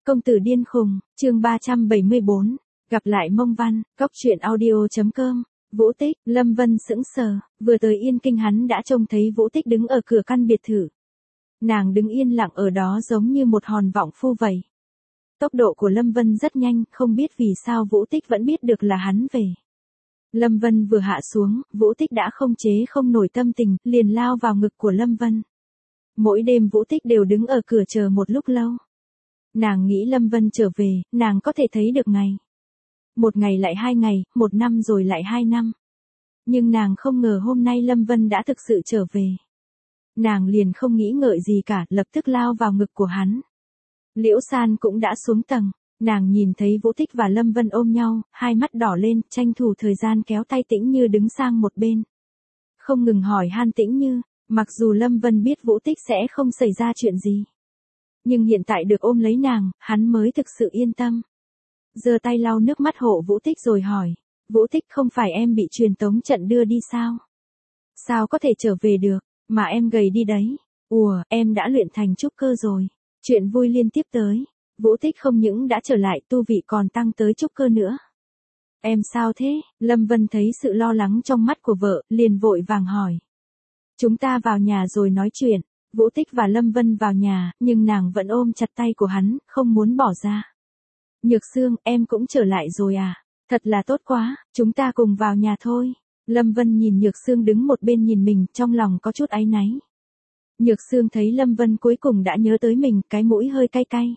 Công tử điên khùng, chương 374, gặp lại Mông Văn, cóc truyện audio.com, Vũ Tích, Lâm Vân sững sờ, vừa tới Yên Kinh hắn đã trông thấy Vũ Tích đứng ở cửa căn biệt thự. Nàng đứng yên lặng ở đó giống như một hòn vọng phu vậy. Tốc độ của Lâm Vân rất nhanh, không biết vì sao Vũ Tích vẫn biết được là hắn về. Lâm Vân vừa hạ xuống, Vũ Tích đã không chế không nổi tâm tình, liền lao vào ngực của Lâm Vân. Mỗi đêm Vũ Tích đều đứng ở cửa chờ một lúc lâu. Nàng nghĩ Lâm Vân trở về, nàng có thể thấy được ngày. Một ngày lại 2 ngày, 1 năm rồi lại 2 năm. Nhưng nàng không ngờ hôm nay Lâm Vân đã thực sự trở về. Nàng liền không nghĩ ngợi gì cả, lập tức lao vào ngực của hắn. Liễu San cũng đã xuống tầng, nàng nhìn thấy Vũ Tích và Lâm Vân ôm nhau, hai mắt đỏ lên, tranh thủ thời gian kéo tay Tĩnh Như đứng sang một bên. Không ngừng hỏi han Tĩnh Như, mặc dù Lâm Vân biết Vũ Tích sẽ không xảy ra chuyện gì. Nhưng hiện tại được ôm lấy nàng, hắn mới thực sự yên tâm. Giơ tay lau nước mắt hộ Vũ Tích rồi hỏi, Vũ Tích không phải em bị truyền tống trận đưa đi sao? Sao có thể trở về được, mà em gầy đi đấy. Ủa, em đã luyện thành trúc cơ rồi. Chuyện vui liên tiếp tới. Vũ Tích không những đã trở lại tu vị còn tăng tới trúc cơ nữa. Em sao thế? Lâm Vân thấy sự lo lắng trong mắt của vợ, liền vội vàng hỏi. Chúng ta vào nhà rồi nói chuyện. Vũ Tích và Lâm Vân vào nhà, nhưng nàng vẫn ôm chặt tay của hắn, không muốn bỏ ra. Nhược Sương, em cũng trở lại rồi à? Thật là tốt quá, chúng ta cùng vào nhà thôi. Lâm Vân nhìn Nhược Sương đứng một bên nhìn mình, trong lòng có chút áy náy. Nhược Sương thấy Lâm Vân cuối cùng đã nhớ tới mình, cái mũi hơi cay cay.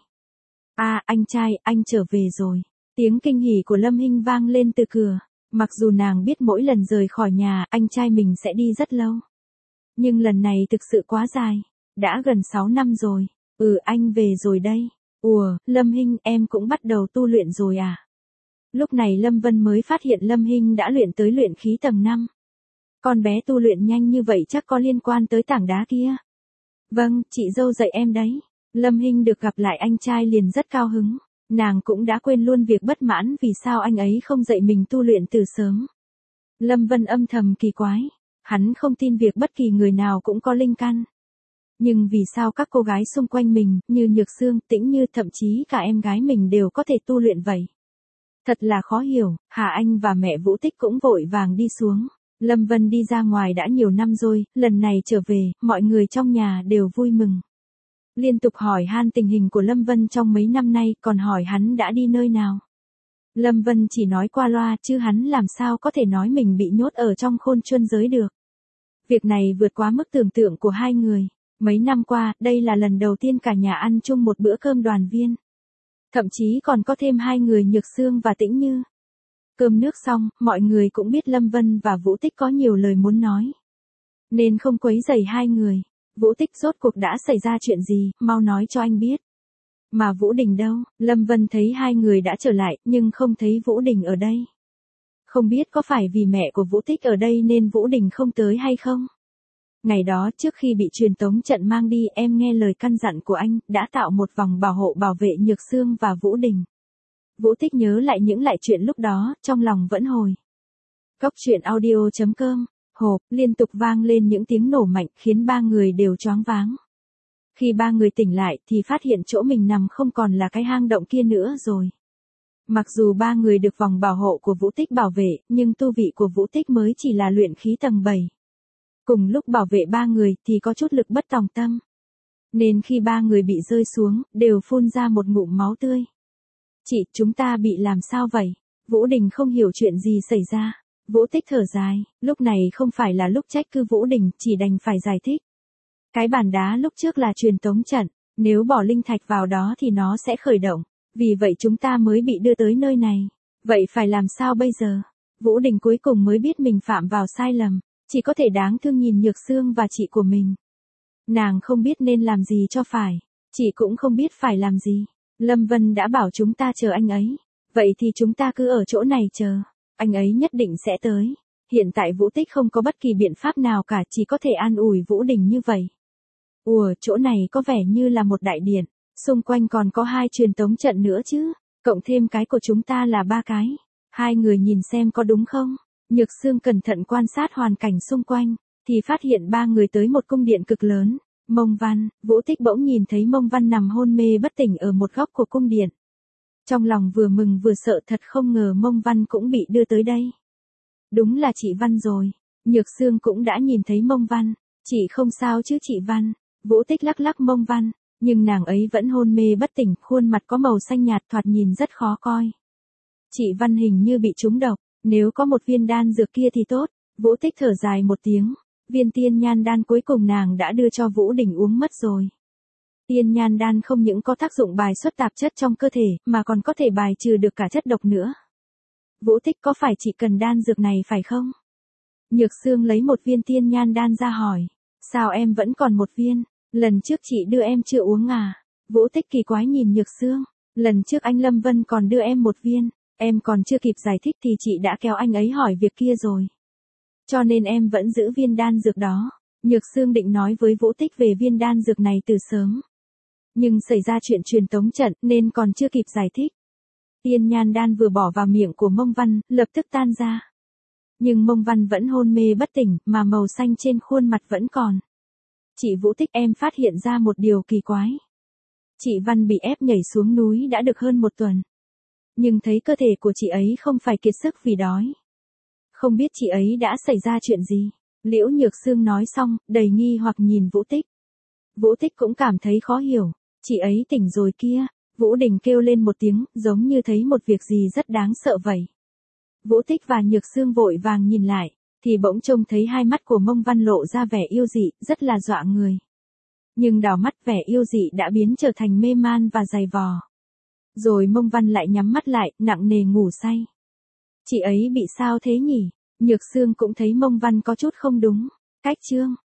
À, anh trai, anh trở về rồi. Tiếng kinh hỉ của Lâm Hinh vang lên từ cửa. Mặc dù nàng biết mỗi lần rời khỏi nhà, anh trai mình sẽ đi rất lâu. Nhưng lần này thực sự quá dài. Đã gần 6 năm rồi. Anh về rồi đây. Ủa, Lâm Hinh, em cũng bắt đầu tu luyện rồi à? Lúc này Lâm Vân mới phát hiện Lâm Hinh đã luyện tới luyện khí tầng 5. Con bé tu luyện nhanh như vậy chắc có liên quan tới tảng đá kia. Vâng, chị dâu dạy em đấy. Lâm Hinh được gặp lại anh trai liền rất cao hứng. Nàng cũng đã quên luôn việc bất mãn vì sao anh ấy không dạy mình tu luyện từ sớm. Lâm Vân âm thầm kỳ quái. Hắn không tin việc bất kỳ người nào cũng có linh căn. Nhưng vì sao các cô gái xung quanh mình, như Nhược Sương, Tĩnh Như, thậm chí cả em gái mình đều có thể tu luyện vậy? Thật là khó hiểu. Hà Anh và mẹ Vũ Tích cũng vội vàng đi xuống. Lâm Vân đi ra ngoài đã nhiều năm rồi, lần này trở về, mọi người trong nhà đều vui mừng. Liên tục hỏi han tình hình của Lâm Vân trong mấy năm nay, còn hỏi hắn đã đi nơi nào. Lâm Vân chỉ nói qua loa, chứ hắn làm sao có thể nói mình bị nhốt ở trong khôn chuân giới được. Việc này vượt quá mức tưởng tượng của hai người. Mấy năm qua, đây là lần đầu tiên cả nhà ăn chung một bữa cơm đoàn viên. Thậm chí còn có thêm 2 người Nhược Sương và Tĩnh Như. Cơm nước xong, mọi người cũng biết Lâm Vân và Vũ Tích có nhiều lời muốn nói. Nên không quấy rầy hai người. Vũ Tích, rốt cuộc đã xảy ra chuyện gì, mau nói cho anh biết. Mà Vũ Đình đâu? Lâm Vân thấy hai người đã trở lại, nhưng không thấy Vũ Đình ở đây. Không biết có phải vì mẹ của Vũ Tích ở đây nên Vũ Đình không tới hay không? Ngày đó trước khi bị truyền tống trận mang đi, em nghe lời căn dặn của anh, đã tạo một vòng bảo hộ bảo vệ Nhược Sương và Vũ Đình. Vũ Tích nhớ lại những chuyện lúc đó, trong lòng vẫn hồi. Cóc truyện audio.com, hộp, liên tục vang lên những tiếng nổ mạnh khiến ba người đều choáng váng. Khi ba người tỉnh lại thì phát hiện chỗ mình nằm không còn là cái hang động kia nữa rồi. Mặc dù ba người được vòng bảo hộ của Vũ Tích bảo vệ, nhưng tu vị của Vũ Tích mới chỉ là luyện khí tầng 7. Cùng lúc bảo vệ ba người thì có chút lực bất tòng tâm. Nên khi ba người bị rơi xuống, đều phun ra một ngụm máu tươi. Chị, chúng ta bị làm sao vậy? Vũ Đình không hiểu chuyện gì xảy ra. Vũ Tích thở dài, lúc này không phải là lúc trách cứ Vũ Đình, chỉ đành phải giải thích. Cái bàn đá lúc trước là truyền tống trận, nếu bỏ linh thạch vào đó thì nó sẽ khởi động. Vì vậy chúng ta mới bị đưa tới nơi này. Vậy phải làm sao bây giờ? Vũ Đình cuối cùng mới biết mình phạm vào sai lầm. Chỉ có thể đáng thương nhìn Nhược Sương và chị của mình. Nàng không biết nên làm gì cho phải. Chị cũng không biết phải làm gì. Lâm Vân đã bảo chúng ta chờ anh ấy. Vậy thì chúng ta cứ ở chỗ này chờ. Anh ấy nhất định sẽ tới. Hiện tại Vũ Tích không có bất kỳ biện pháp nào cả, chỉ có thể an ủi Vũ Đình như vậy. Ủa, chỗ này có vẻ như là một đại điện. Xung quanh còn có 2 truyền tống trận nữa chứ. Cộng thêm cái của chúng ta là 3 cái. Hai người nhìn xem có đúng không? Nhược Sương cẩn thận quan sát hoàn cảnh xung quanh, thì phát hiện ba người tới một cung điện cực lớn, Mông Văn, Vũ Tích bỗng nhìn thấy Mông Văn nằm hôn mê bất tỉnh ở một góc của cung điện. Trong lòng vừa mừng vừa sợ, thật không ngờ Mông Văn cũng bị đưa tới đây. Đúng là chị Văn rồi. Nhược Sương cũng đã nhìn thấy Mông Văn. Chị không sao chứ chị Văn? Vũ Tích lắc lắc Mông Văn, nhưng nàng ấy vẫn hôn mê bất tỉnh, khuôn mặt có màu xanh nhạt thoạt nhìn rất khó coi. Chị Văn hình như bị trúng độc, nếu có một viên đan dược kia thì tốt. Vũ Tích thở dài một tiếng, viên tiên nhan đan cuối cùng nàng đã đưa cho Vũ Đình uống mất rồi. Tiên nhan đan không những có tác dụng bài xuất tạp chất trong cơ thể, mà còn có thể bài trừ được cả chất độc nữa. Vũ Tích, có phải chị cần đan dược này phải không? Nhược Sương lấy một viên tiên nhan đan ra hỏi. Sao em vẫn còn một viên? Lần trước chị đưa em chưa uống à? Vũ Tích kỳ quái nhìn Nhược Sương. Lần trước anh Lâm Vân còn đưa em một viên. Em còn chưa kịp giải thích thì chị đã kéo anh ấy hỏi việc kia rồi. Cho nên em vẫn giữ viên đan dược đó. Nhược Sương định nói với Vũ Tích về viên đan dược này từ sớm. Nhưng xảy ra chuyện truyền tống trận nên còn chưa kịp giải thích. Tiên nhan đan vừa bỏ vào miệng của Mông Văn, lập tức tan ra. Nhưng Mông Văn vẫn hôn mê bất tỉnh, mà màu xanh trên khuôn mặt vẫn còn. Chị Vũ Tích, em phát hiện ra một điều kỳ quái. Chị Văn bị ép nhảy xuống núi đã được hơn một tuần. Nhưng thấy cơ thể của chị ấy không phải kiệt sức vì đói. Không biết chị ấy đã xảy ra chuyện gì? Liễu Nhược Sương nói xong, đầy nghi hoặc nhìn Vũ Tích. Vũ Tích cũng cảm thấy khó hiểu. Chị ấy tỉnh rồi kia. Vũ Đình kêu lên một tiếng, giống như thấy một việc gì rất đáng sợ vậy. Vũ Tích và Nhược Sương vội vàng nhìn lại, thì bỗng trông thấy hai mắt của Mông Văn lộ ra vẻ yêu dị, rất là dọa người. Nhưng đảo mắt vẻ yêu dị đã biến trở thành mê man và dày vò. Rồi Mông Văn lại nhắm mắt lại, nặng nề ngủ say. Chị ấy bị sao thế nhỉ? Nhược Sương cũng thấy Mông Văn có chút không đúng. Cách chương